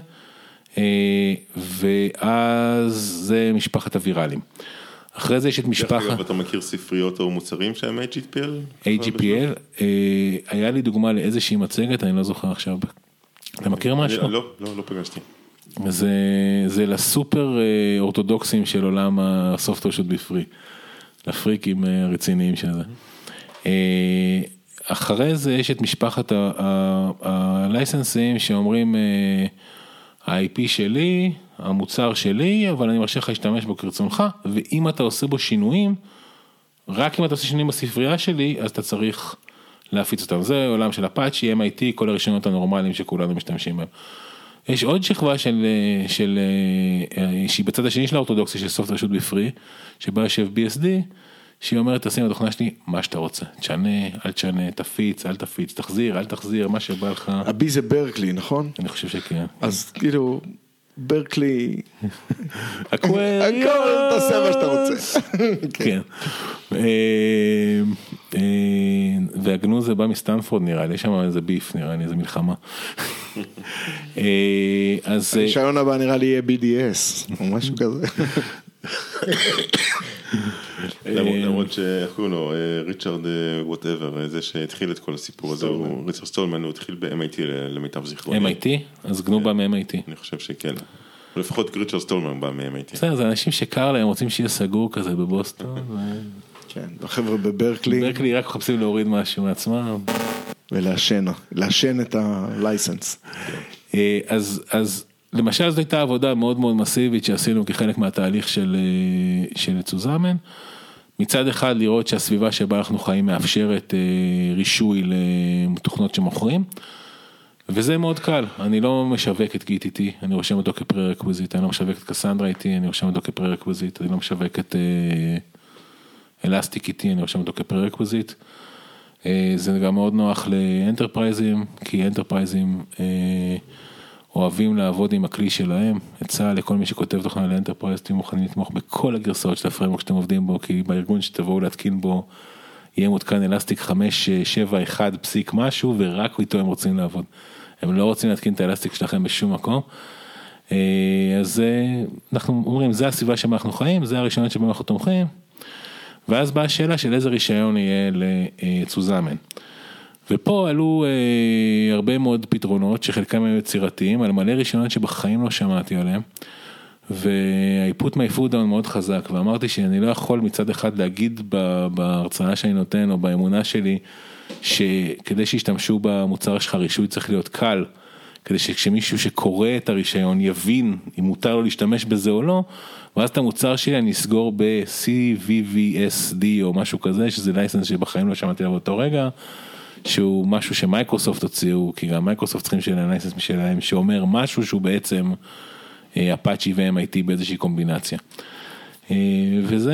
ואז זה משפחת הוויראלים. אחרי זה יש את משפחת... אתה מכיר ספריות או מוצרים שהם איי ג'י פי אל? איי ג'י פי אל, היה לי דוגמה לאיזושהי מצגת, אני לא זוכר עכשיו. אתה מכיר משהו? לא, לא, לא פגשתי. זה, זה לסופר אורתודוקסים של עולם הסופטוור שוט בפרי, לפריקים הרציניים של זה. אחרי זה יש את משפחת הלייסנסים שאומרים, ה-איי פי שלי, המוצר שלי, אבל אני מרשה לך להשתמש בו כרצונך, ואם אתה עושה בו שינויים, רק אם אתה עושה שינויים בספרייה שלי, אז אתה צריך להפיץ אותם. זה עולם של אפאצ'י, אם איי טי, כל הרישיונות הנורמליים שכולנו משתמשים בהם. יש עוד שכבה של, של, שהיא בצד השני של האורתודוקסיה של סופטוור שוט בפרי, שבה יושב בי אס די, שהיא אומרת, תשים בתוכנה שלי מה שאתה רוצה, תשנה, אל תשנה, תפיץ, אל תפיץ, תחזיר, אל תחזיר, מה שבא לך. הבי זה ברקלי, נכון? אני חושב שכן. אז כאילו, ברקלי, הכל, תעשה מה שאתה רוצה. כן. והגנוז זה בא מסטנפורד נראה לי, יש שם איזה ביף נראה לי, איזה מלחמה. הרישיון הבא נראה לי יהיה בי די אס, או משהו כזה. למרות שאנחנו לו, ריצ'רד ווטאבר, זה שהתחיל את כל הסיפור הזה, ריצ'רד סטולמן, הוא התחיל ב-אם איי טי למיטב זיכרוני. אם איי טי? אז גנו בא מ-אם איי טי. אני חושב שכן. לפחות ריצ'רד סטולמן בא מ-אם איי טי. בסדר, זה אנשים שקר להם, רוצים שיהיה סגור כזה בבוסטון. כן, החבר'ה בברקלי. ברקלי רק מחפשים להוריד משהו מעצמם. ולעשן, לעשן את הלייסנס. אז, אז למשל זו הייתה עבודה מאוד מאוד מסיבית שעשינו כחלק מהתהליך של, של צוזמן. מצד אחד לראות שהסביבה שבה אנחנו חיים מאפשרת רישוי לתוכנות שמוכרים. וזה מאוד קל, אני לא משווק את גיט טי טי, אני רושם אותו כפררקוויזיט, אני לא משווק את קסנדרה איתי, אני רושם אותו כפררקוויזיט, אני לא משווק את אלסטיק איתי, אני רושם אותו כפררקוויזיט. זה גם מאוד נוח לאנטרפרייזים, כי אנטרפרייזים אוהבים לעבוד עם הכלי שלהם, הצעה לכל מי שכותב תוכנה לאנטרפרייז, תהיו מוכנים לתמוך בכל הגרסאות של הפריימוורק שאתם עובדים בו, כי בארגון שתבואו להתקין בו, יהיה מותקן אלסטיק חמש שבע אחת פסיק משהו, ורק איתו הם רוצים לעבוד. הם לא רוצים להתקין את האלסטיק שלכם בשום מקום. אז אנחנו אומרים, זה הסביבה שבה אנחנו חיים, זה הרישיון שבה אנחנו תומכים, ואז באה השאלה של איזה רישיון יהיה לצוזמן. ופה עלו אה, הרבה מאוד פתרונות, שחלקם היו יצירתיים, על מלא רישיונות שבחיים לא שמעתי עליהם, והאיפות מהאיפות דאון מאוד חזק, ואמרתי שאני לא יכול מצד אחד להגיד בהרצאה שאני נותן, או באמונה שלי, שכדי שישתמשו במוצר שלך רישוי צריך להיות קל, כדי שכשמישהו שקורא את הרישיון יבין אם מותר לו להשתמש בזה או לא, ואז את המוצר שלי אני אסגור ב-סי וי וי אס די או משהו כזה, שזה לייסנס שבחיים לא שמעתי עליו אותו רגע, שהוא משהו שמייקרוסופט הוציאו, כי גם מייקרוסופט צריכים שיהיה לייסנס משלהם, שאומר משהו שהוא בעצם אפאצ'י ו-אם איי טי באיזושהי קומבינציה. וזה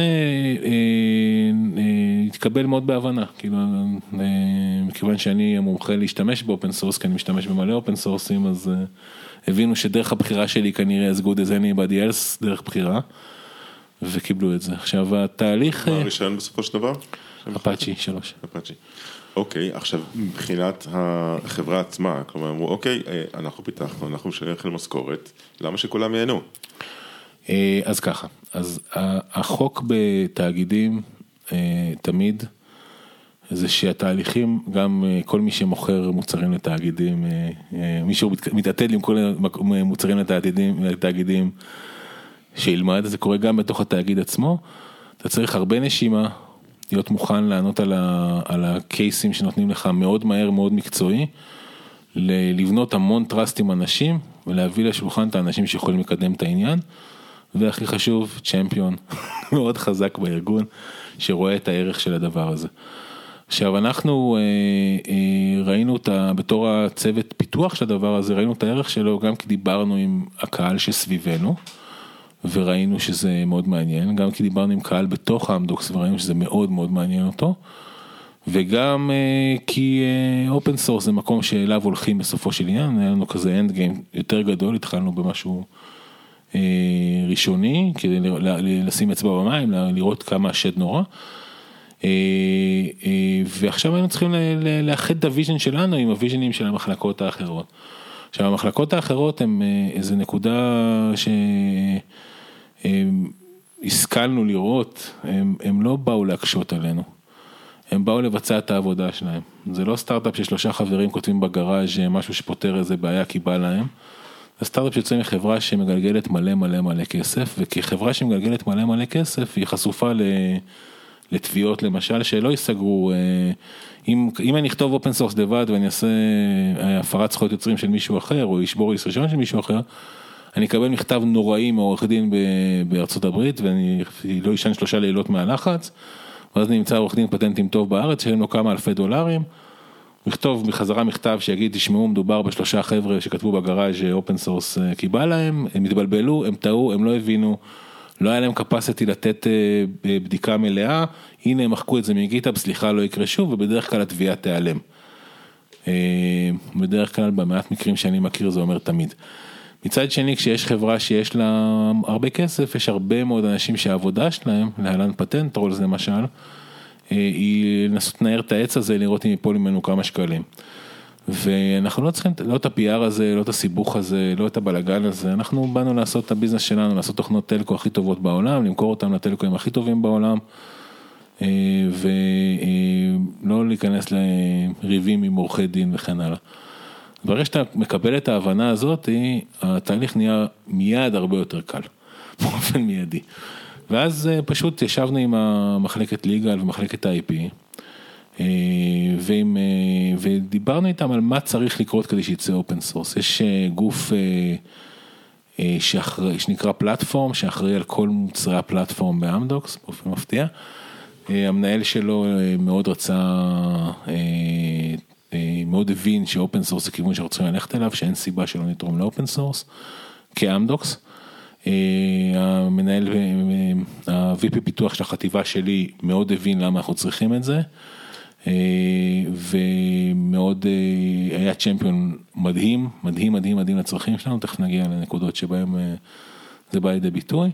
התקבל מאוד בהבנה, כאילו, מכיוון שאני המומחה להשתמש באופן סורס, כי אני משתמש במלא אופן סורסים, אז הבינו שדרך הבחירה שלי כנראה as good as anybody else, דרך בחירה, וקיבלו את זה. עכשיו, התהליך... מה הרישיון בסופו של דבר? אפאצ'י שלוש. אפאצ'י. אוקיי, עכשיו מבחינת החברה עצמה, כלומר אמרו, אוקיי, אנחנו פיתחנו, אנחנו שייך למשכורת, למה שכולם ייהנו? אז ככה, אז החוק בתאגידים תמיד, זה שהתהליכים, גם כל מי שמוכר מוצרים לתאגידים, מישהו מתעתד עם כל מוצרים לתאגידים, לתאגידים שילמד, זה קורה גם בתוך התאגיד עצמו, אתה צריך הרבה נשימה, להיות מוכן לענות על, ה, על הקייסים שנותנים לך מאוד מהר, מאוד מקצועי, לבנות המון טרסט עם אנשים, ולהביא לשולחן את האנשים שיכולים לקדם את העניין, והכי חשוב, צ'מפיון, מאוד חזק בארגון, שרואה את הערך של הדבר הזה. עכשיו, אנחנו אה, אה, ראינו אותה, בתור הצוות פיתוח של הדבר הזה, ראינו את הערך שלו, גם כי דיברנו עם הקהל שסביבנו, וראינו שזה מאוד מעניין, גם כי דיברנו עם קהל בתוך האמדוקס, וראינו שזה מאוד מאוד מעניין אותו, וגם uh, כי אופן uh, סורס זה מקום שאליו הולכים בסופו של עניין, היה לנו כזה אנד גיים יותר גדול, התחלנו במשהו uh, ראשוני, כדי ל- ל- לשים אצבע במים, ל- לראות כמה השד נורא, uh, uh, ועכשיו היינו צריכים ל- ל- לאחד את הוויז'ן שלנו עם הוויז'נים של המחלקות האחרות. עכשיו, המחלקות האחרות הן uh, איזו נקודה ש... הם השכלנו לראות, הם, הם לא באו להקשות עלינו, הם באו לבצע את העבודה שלהם. זה לא סטארט-אפ ששלושה חברים כותבים בגראז' משהו שפותר איזה בעיה כי בא להם, זה סטארט-אפ שיוצא מחברה שמגלגלת מלא מלא מלא כסף, וכחברה שמגלגלת מלא מלא כסף, היא חשופה לתביעות למשל, שלא ייסגרו, אם, אם אני אכתוב אופן סורס לבד ואני אעשה הפרת זכויות יוצרים של מישהו אחר, או ישבור רישיון של מישהו אחר, אני אקבל מכתב נוראי מעורך דין בארצות הברית, ואני לא ישן שלושה לילות מהלחץ, ואז נמצא עורך דין פטנטים טוב בארץ, שאין לו כמה אלפי דולרים, מכתוב בחזרה מכתב שיגיד, תשמעו, מדובר בשלושה חבר'ה שכתבו בגראז' אופן סורס כי בא להם, הם התבלבלו, הם טעו, הם לא הבינו, לא היה להם קפסיטי לתת בדיקה מלאה, הנה הם מחקו את זה מגיטאב, סליחה, לא יקרה שוב, ובדרך כלל התביעה תיעלם. בדרך כלל, במעט מקרים שאני מכיר, זה אומר תמיד. מצד שני, כשיש חברה שיש לה הרבה כסף, יש הרבה מאוד אנשים שהעבודה שלהם, להלן פטנט רולס למשל, היא לנסות לנער את העץ הזה, לראות אם ייפול ממנו כמה שקלים. ואנחנו לא צריכים, לא את ה-פי אר הזה, לא את הסיבוך הזה, לא את הבלגן הזה, אנחנו באנו לעשות את הביזנס שלנו, לעשות תוכנות טלקו הכי טובות בעולם, למכור אותם לטלקוים הכי טובים בעולם, ולא להיכנס לריבים עם עורכי דין וכן הלאה. ברגע שאתה מקבל את ההבנה הזאת, התהליך נהיה מיד הרבה יותר קל, באופן מיידי. ואז פשוט ישבנו עם המחלקת ליגל ומחלקת איי פי, ועם, ודיברנו איתם על מה צריך לקרות כדי שיצא אופן סורס. יש גוף שאחראי, שנקרא פלטפורם, שאחראי על כל מוצרי הפלטפורם באמדוקס, באופן מפתיע. המנהל שלו מאוד רצה, מאוד הבין שאופן סורס זה כיוון שאנחנו צריכים ללכת אליו, שאין סיבה שלא נתרום לאופן סורס, כאמדוקס. המנהל, ה-וי פי פיתוח של החטיבה שלי מאוד הבין למה אנחנו צריכים את זה, ומאוד היה צ'מפיון מדהים, מדהים, מדהים, מדהים לצרכים שלנו, תכף נגיע לנקודות שבהם זה בא לידי ביטוי.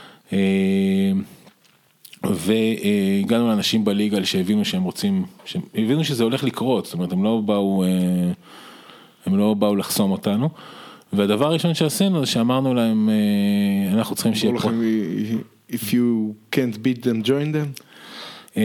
והגענו לאנשים בליגל שהבינו שהם רוצים, הבינו שזה הולך לקרות, זאת אומרת, הם לא באו, הם לא באו לחסום אותנו, והדבר הראשון שעשינו זה שאמרנו להם, אנחנו צריכים שיהיה פה. If you can't beat them, join them?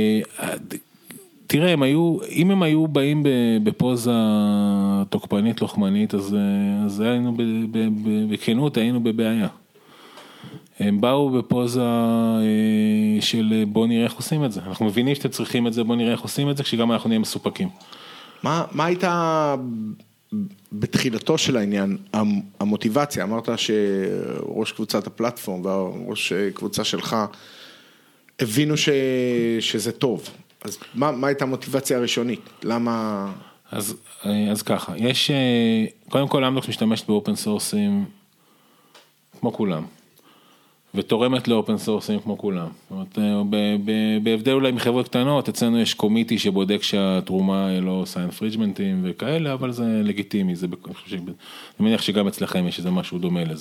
תראה, הם היו, אם הם היו באים בפוזה תוקפנית, לוחמנית, אז, אז היינו בכנות, היינו בבעיה. הם באו בפוזה של בוא נראה איך עושים את זה. אנחנו מבינים שאתם צריכים את זה, בוא נראה איך עושים את זה, כשגם אנחנו נהיה מסופקים. מה, מה הייתה בתחילתו של העניין, המוטיבציה? אמרת שראש קבוצת הפלטפורם והראש קבוצה שלך הבינו ש, שזה טוב. אז מה, מה הייתה המוטיבציה הראשונית? למה? אז, אז ככה, יש, קודם כל אמדוקס משתמשת באופן סורסים כמו כולם. ותורמת לאופן סורסים כמו כולם. זאת אומרת, בהבדל אולי מחברות קטנות, אצלנו יש קומיטי שבודק שהתרומה לא עושה אינפריג'מנטים וכאלה, אבל זה לגיטימי, זה, אני מניח שגם אצלכם יש איזה משהו דומה לזה.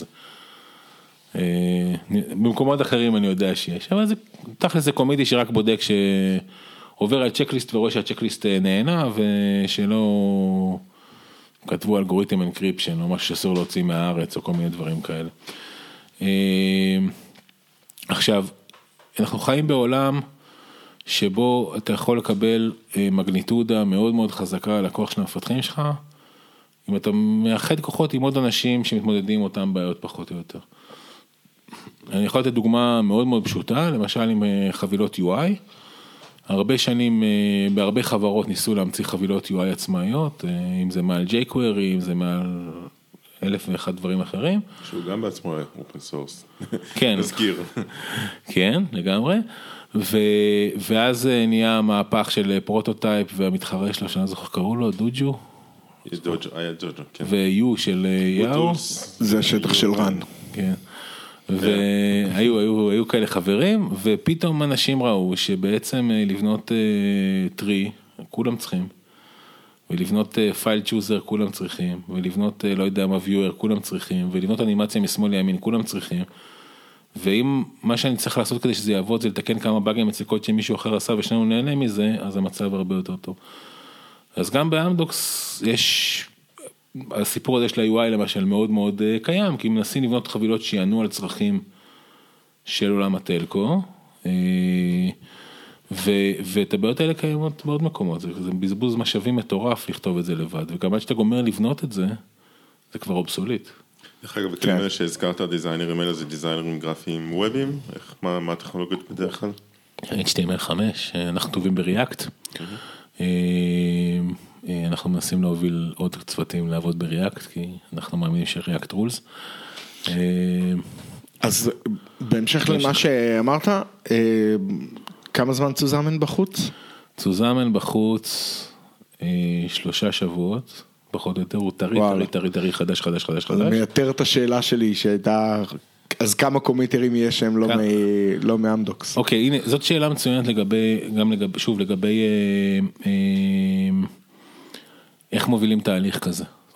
במקומות אחרים אני יודע שיש, אבל זה, תכל'ס זה קומיטי שרק בודק שעובר על צ'קליסט ורואה שהצ'קליסט נהנה, ושלא כתבו אלגוריתם אנקריפשן, או משהו שאסור להוציא מהארץ, או כל מיני דברים כאלה. עכשיו, אנחנו חיים בעולם שבו אתה יכול לקבל מגניטודה מאוד מאוד חזקה על הכוח של המפתחים שלך, אם אתה מאחד כוחות עם עוד אנשים שמתמודדים אותם בעיות פחות או יותר. אני יכול לתת דוגמה מאוד מאוד פשוטה, למשל עם חבילות יו איי, הרבה שנים, בהרבה חברות ניסו להמציא חבילות יו איי עצמאיות, אם זה מעל jQuery, אם זה מעל אלף ואחד דברים אחרים. שהוא גם בעצמו אופן סורס. כן. נזכיר. כן, לגמרי. ו... ואז נהיה מהפך של פרוטוטייפ, והמתחרה שלו, שאני זוכר, קראו לו דוג'ו. יש דוג'ו, היה דוג'ו, כן. ויו של יאו. זה השטח של רן. כן. והיו, היו, היו כאלה חברים, ופתאום אנשים ראו שבעצם לבנות טרי, כולם צריכים. ולבנות פייל צ'וזר כולם צריכים, ולבנות לא יודע מה ויואר כולם צריכים, ולבנות אנימציה משמאל לימין כולם צריכים, ואם מה שאני צריך לעשות כדי שזה יעבוד זה לתקן כמה באגים אצל קוד שמישהו אחר עשה ושנינו נהנה מזה, אז המצב הרבה יותר טוב. אז גם באמדוקס יש, הסיפור הזה של ה-יו איי למשל מאוד מאוד קיים, כי מנסים לבנות חבילות שיענו על צרכים של עולם הטלקו, ו, ואת הבעיות האלה קיימות בעוד מקומות, זה, זה בזבוז משאבים מטורף לכתוב את זה לבד, וגם עד שאתה גומר לבנות את זה, זה כבר אובסוליט. דרך אגב, וכאלה כן. שהזכרת הדיזיינרים האלה, זה דיזיינרים גרפיים ווביים, איך, מה, מה הטכנולוגיות בדרך כלל? אייץ' טי אם אל חמש, אנחנו טובים בריאקט, mm-hmm. אנחנו מנסים להוביל עוד צוותים לעבוד בריאקט, כי אנחנו מאמינים שריאקט רולס. אז בהמשך למה שאמרת, כמה זמן צוזמן בחוץ? צוזמן בחוץ שלושה שבועות, פחות או יותר, הוא טרי, טרי, טרי, טרי, חדש, חדש, חדש, חדש. זה מייתר את השאלה שלי, שהייתה, אז כמה קומיטרים יש שהם לא מאמדוקס? אוקיי, הנה, זאת שאלה מצוינת לגבי, גם לגבי, שוב, לגבי איך מובילים תהליך כזה. זאת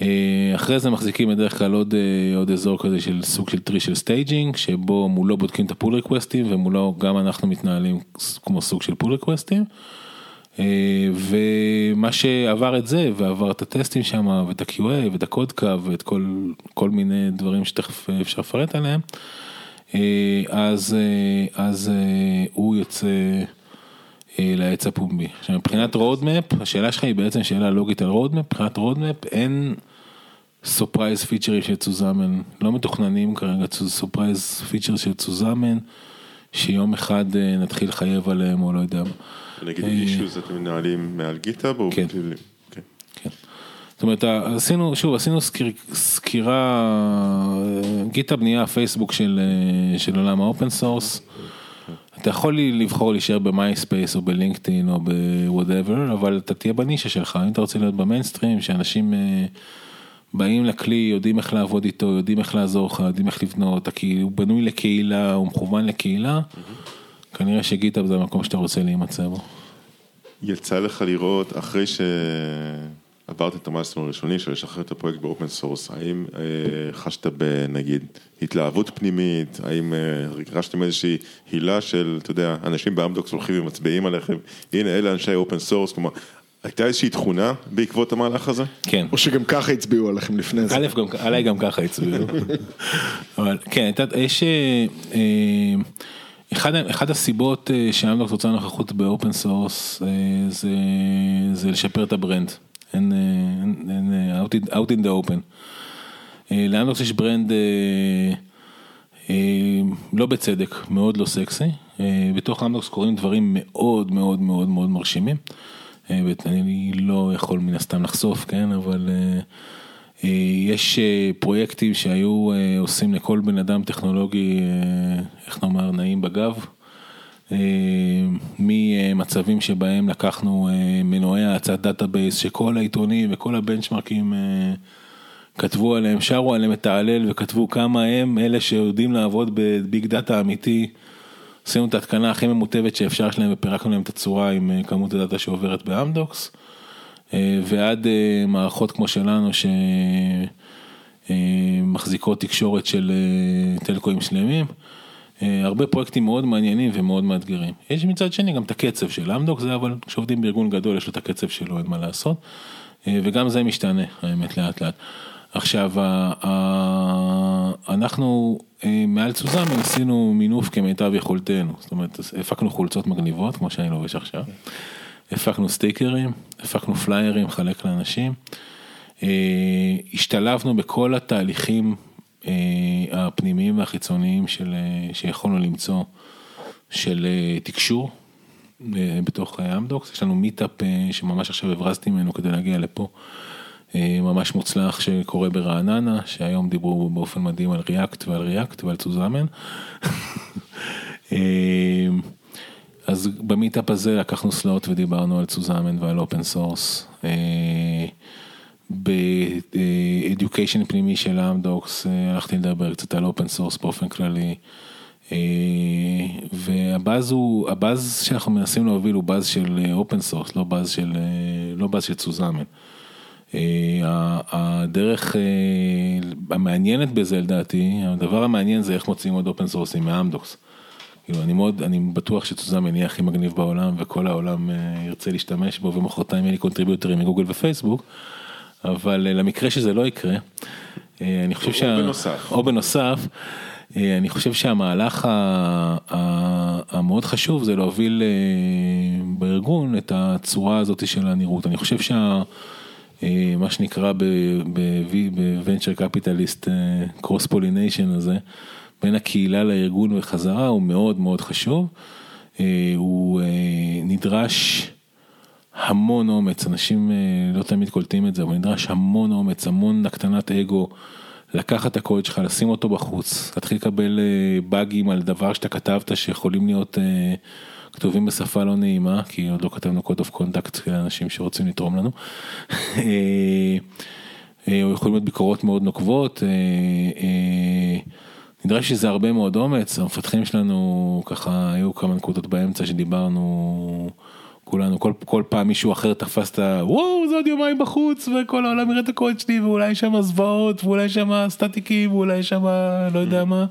אחרי זה מחזיקים בדרך כלל עוד, עוד אזור כזה של סוג של טרי של סטייג'ינג, שבו מולו בודקים את הפול ריקווסטים, ומולו גם אנחנו מתנהלים כמו סוג של פול ריקווסטים, ומה שעבר את זה, ועבר את הטסטים שם, ואת ה-קיו איי, ואת הקוד קו, ואת כל, כל מיני דברים שתכף אפשר לפרט עליהם, אז, אז הוא יוצא לעץ הפומבי. עכשיו, מבחינת רודמפ, השאלה שלך היא בעצם שאלה לוגית על רודמפ, מבחינת רודמפ אין סופרייז פיצ'רים של צוזמן, לא מתוכננים כרגע סופרייז פיצ'ר של צוזמן, שיום אחד נתחיל לחייב עליהם או לא יודע. נגיד אישוז אתם מנהלים מעל גיטהאב או כן. בכלילים? כן. כן. זאת אומרת, עשינו, שוב, עשינו סקיר, סקירה, גיטהאב נהיה הפייסבוק של, של עולם האופן סורס, אתה יכול לבחור להישאר במייספייס או בלינקדאין או ב-whatever, אבל אתה תהיה בנישה שלך, אם אתה רוצה להיות במיינסטרים, שאנשים באים לכלי, יודעים איך לעבוד איתו, יודעים איך לעזור לך, יודעים איך לבנות, כי הוא בנוי לקהילה, הוא מכוון לקהילה, כנראה שגיטהאב זה המקום שאתה רוצה להימצא בו. יצא לך לראות, אחרי שעברת את המאסטרון הראשוני, של לשחרר את הפרויקט באופן סורס, האם אה, חשת בנגיד התלהבות פנימית, האם אה, הרגשתם איזושהי הילה של, אתה יודע, אנשים באמדוקס הולכים ומצביעים עליכם, הנה אלה אנשי אופן סורס, כלומר, הייתה איזושהי תכונה בעקבות המהלך הזה? כן. או שגם ככה הצביעו עליכם לפני זה? א', גם, עליי גם ככה הצביעו. אבל כן, הייתה, יש... אה, אחד, אחד הסיבות שאמדוקס רוצה נוכחות באופן סורס זה, זה לשפר את הברנד. אין, אין, אין, out in, out in the open. לאמדוקס יש ברנד לא בצדק, מאוד לא סקסי. בתוך אמדוקס קוראים דברים מאוד מאוד מאוד מאוד מרשימים. אני לא יכול מן הסתם לחשוף, כן, אבל... יש פרויקטים שהיו עושים לכל בן אדם טכנולוגי, איך נאמר, נעים בגב, ממצבים שבהם לקחנו מנועי העצת דאטאבייס, שכל העיתונים וכל הבנצ'מרקים כתבו עליהם, שרו עליהם את ההלל וכתבו כמה הם אלה שיודעים לעבוד בביג דאטה אמיתי, עשינו את ההתקנה הכי ממוטבת שאפשר שלהם ופירקנו להם את הצורה עם כמות הדאטה שעוברת באמדוקס, ועד מערכות כמו שלנו שמחזיקות תקשורת של טלקואים שלמים, הרבה פרויקטים מאוד מעניינים ומאוד מאתגרים. יש מצד שני גם את הקצב של אמדוקס, זה אבל כשעובדים בארגון גדול יש לו את הקצב שלו, אין מה לעשות, וגם זה משתנה, האמת לאט לאט. עכשיו, אנחנו מעל צוזמן עשינו מינוף כמיטב יכולתנו, זאת אומרת, הפקנו חולצות מגניבות, כמו שאני לובש עכשיו, הפקנו סטיקרים, הפקנו פליירים, חלק לאנשים, השתלבנו בכל התהליכים הפנימיים והחיצוניים של, שיכולנו למצוא של תקשור בתוך אמדוקס, יש לנו מיטאפ שממש עכשיו הברזתי ממנו כדי להגיע לפה, ממש מוצלח שקורה ברעננה, שהיום דיברו באופן מדהים על ריאקט ועל ריאקט ועל צוזמן. אז במיטאפ הזה לקחנו סלוט ודיברנו על צוזמן ועל אופן סורס. באדיוקיישן פנימי של אמדוקס הלכתי לדבר קצת על אופן סורס באופן כללי. והבאז הוא, הבאז שאנחנו מנסים להוביל הוא באז של אופן סורס, לא באז של, לא באז של צוזמן. הדרך המעניינת בזה לדעתי, הדבר המעניין זה איך מוצאים עוד אופן סורסים מאמדוקס. אני מאוד, אני בטוח שצוזמן יהיה הכי מגניב בעולם, וכל העולם ירצה להשתמש בו, ומחרתיים יהיה לי קונטריביוטרים מגוגל ופייסבוק, אבל למקרה שזה לא יקרה, אני חושב שה... או בנוסף. או בנוסף, אני חושב שהמהלך המאוד חשוב זה להוביל בארגון את הצורה הזאת של הנראות. אני חושב שה... מה שנקרא ב-venture capitalist cross pollination הזה, בין הקהילה לארגון וחזרה, הוא מאוד מאוד חשוב. הוא נדרש המון אומץ, אנשים לא תמיד קולטים את זה, אבל נדרש המון אומץ, המון הקטנת אגו, לקחת את הקוד שלך, לשים אותו בחוץ, להתחיל לקבל באגים על דבר שאתה כתבת, שיכולים להיות כתובים בשפה לא נעימה, כי עוד לא כתבנו code of conduct לאנשים שרוצים לתרום לנו. או יכולים להיות ביקורות מאוד נוקבות, נדרש שזה הרבה מאוד אומץ, המפתחים שלנו ככה, היו כמה נקודות באמצע שדיברנו, כולנו, כל, כל פעם מישהו אחר תפס את ה... וואו, זה עוד יומיים בחוץ, וכל העולם יראה את הקוד שלי, ואולי שם זוועות, ואולי שם סטטיקים, ואולי שם לא יודע מה.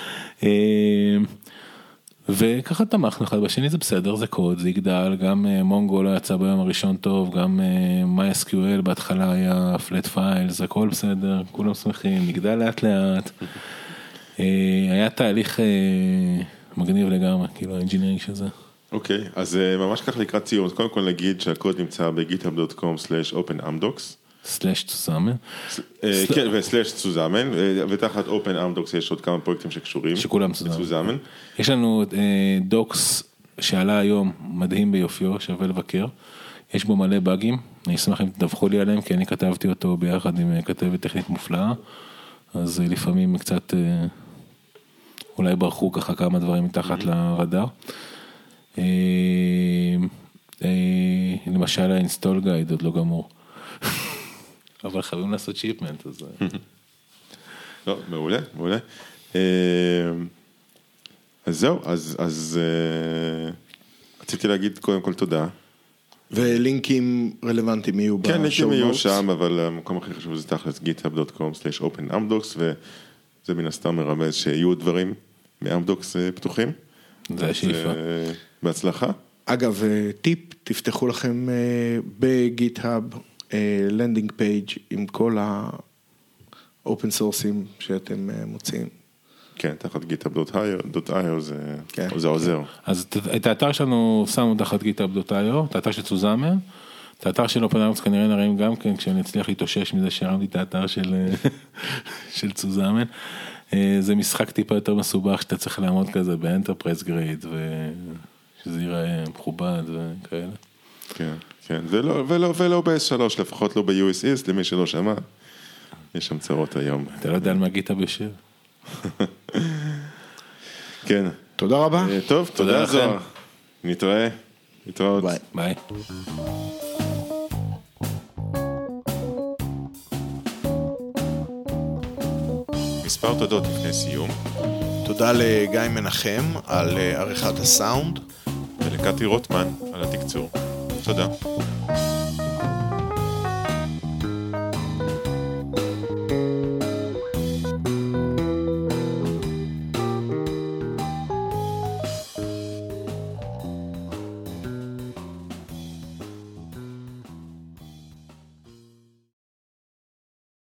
וככה תמכנו אחד בשני, זה בסדר, זה קוד, זה יגדל, גם מונגו לא יצא ביום הראשון טוב, גם MySQL בהתחלה היה flat files, זה הכל בסדר, כולם שמחים, נגדל לאט לאט. היה תהליך מגניב לגמרי, כאילו האנג'ינירינג של זה. אוקיי, אז ממש כך לקראת סיום, אז קודם כל נגיד שהקוד נמצא ב-גיטהאב דוט קום סלאש אופן אמדוקס. סלאש צוזמן. כן, וסלאש צוזמן, ותחת אופן אמדוקס יש עוד כמה פרויקטים שקשורים. שכולם צוזמן. יש לנו דוקס שעלה היום מדהים ביופיו, שווה לבקר. יש בו מלא באגים, אני אשמח אם תדווחו לי עליהם, כי אני כתבתי אותו ביחד עם כתבת טכנית מופלאה, אז לפעמים קצת, אולי ברחו ככה כמה דברים מתחת לרדאר. למשל האינסטול גייד עוד לא גמור. אבל חייבים לעשות שיפמנט, אז... לא, מעולה, מעולה. אז זהו, אז רציתי להגיד קודם כל תודה. ולינקים רלוונטיים יהיו בשואו נוטס. כן, לינקים יהיו שם, אבל המקום הכי חשוב זה תכלס גיטהאב דוט קום סלאש אופן אמדוקס, וזה מן הסתם מרמז שיהיו דברים מאמדוקס פתוחים. זה השאיפה. בהצלחה. אגב, טיפ, תפתחו לכם בגיטהאב לנדינג פייג' עם כל האופן סורסים שאתם מוצאים. כן, תחת גיטהאב דוט איי או זה עוזר. אז את האתר שלנו שמנו תחת גיטהאב דוט איי או, את האתר של צוזמן, את האתר של אופן אמדוקס כנראה נראים גם כן, כשאני אצליח להתאושש מזה שהרמתי את האתר של צוזמן. זה משחק טיפה יותר מסובך, שאתה צריך לעמוד כזה באנטרפרייז גרייד, ושזה ייראה מכובד וכאלה. כן, כן, ולא ב-אס שלוש, לפחות לא ב-יו אס איסט, למי שלא שמע, יש שם צרות היום. אתה לא יודע על מה גיטה בשיר. כן. תודה רבה. טוב, תודה זוהר. נתראה. נתראות. ביי. ביי. מספר תודות לפני סיום. תודה לגיא מנחם על עריכת הסאונד. ולקטי רוטמן על התקצור. תודה.